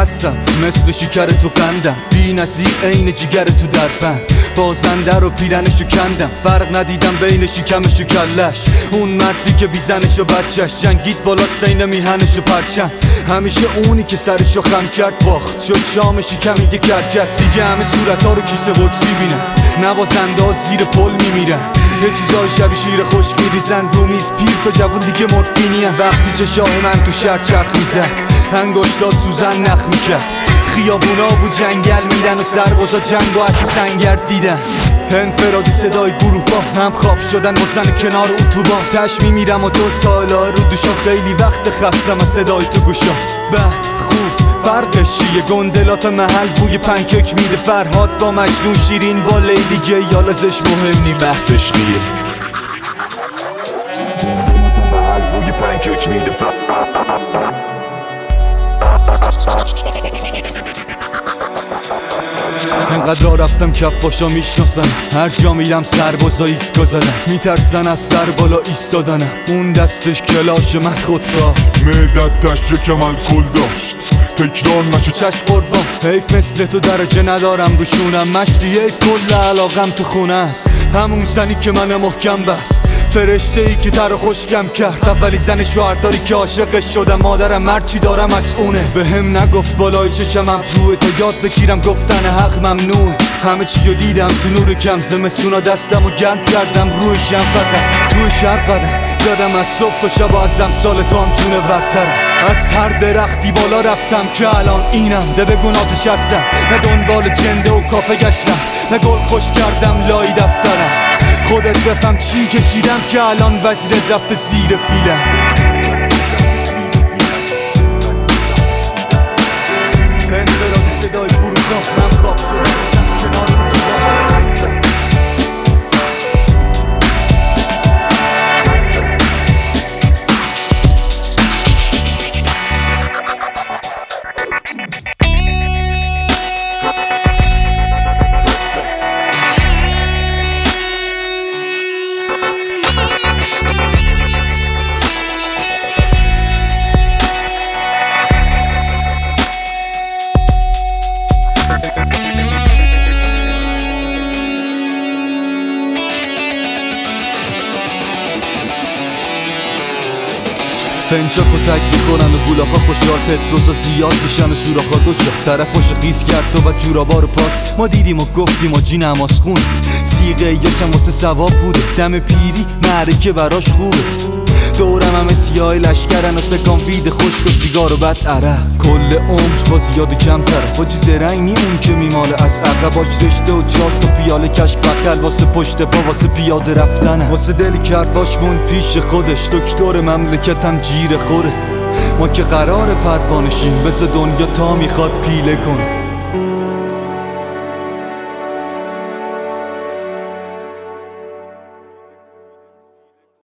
مستم مثل شکر تو قندم، بی نظیر عین جگر تو دربند، بازنده رو پیرنشو کندم، فرق ندیدم بین شکمش و کلش. اون مردی که بی زنش و بچهش جنگید بالاست این میهنش و پرچم، همیشه اونی که سرشو خم کرد باخت، شد شام شکمی که کرکس. دیگه همه صورتها رو کیسه بوکس میبینن، نوازنده ها زیر پل میمیرن، یه چیزای شبیه شیر خشک میریزن رو میز، پیر تا جوون دیگه مورفینی هم. وقتی چشای من تو شهر چرخ میزد، انگشتات سوزن نخ میکرد، خیابونا بود جنگل میدن و سربازا جنگ و حتی سنگر دیدن. انفرادی صدای گروه با هم خواب شدن واسن کنار اتوبان، تش میمیرم و دو تا الهه رو دوشم، خیلی وقت خستم از صدای تو گوشم. بد خوب فرقش چیه؟ گندلات محل بوی پنکیک میده، فرهاد با مجنون، شیرین با لیلی، یال ازش مهم نی بحثش نیه. محل بوی پنکیک میده، انقدر را رفتم کفاشا میشناسن، هر جا میرم سربازا ایسکا زدن، میترسن از سر بالا ایستادنم، اون دستش کلاش من خودکار، معدت دشت که من کل داشت تکرار نشه چشم قربان. حیف مثل تو درجه ندارم روشونم، مشتی حیف کل علاقم تو خونه است، همون زنی که من محکم بست، فرشته ای که تر خوشگم کرد، اولی زن شوهرداری که عاشقش شدم، مادرم مرچی دارم از اونه، به هم نگفت بالای چشمم روه، تا یاد بگیرم گفتن حق ممنوع، همه چیو دیدم تو نور کم، زمستونا دستم و گرم کردم روشم، فقط توی شهر قدم زدم، از صبح تا شب از امسال تو هم جونه ورترم، از هر درختی بالا رفتم که الان اینم، ده بگو نازش هستم، نه دنبال جنده و کافه گشتم، نه گل خوش کردم لای دفترم، خودت بفهم چی کشیدم که الان وزیرت رفته زیر فیلم. انفرادی صدای گروه هم خواب شدم واسم کنار اتوبان هستم. فنچاک و تک میخورن و گولاخا خوشحال، پتروسا زیاد میشن و سوراخا دوچا، طرفاشو قیس کرد و جورابا رو پاک، ما دیدیم و گفتیم و جی نماز خون، سیغه یاشم واسه ثواب بوده، دم پیری معرکه براش خوبه، دورم همه سیاه لشکرن و سکان وید خشک و سیگار و بد عرق، کل عمر با زیاد و کم طرف، واجی زرنگ نی اون که میماله از عقباش رشته و چاک و پیاله کشک بقل، واسه پشت پا واسه پیاده رفتنه، واسه دلی که حرفاش موند پیش خودش، دکتر مملکتم جیر خوره، ما که قرار پروانشیم، بس دنیا تا میخواد پیله کنه.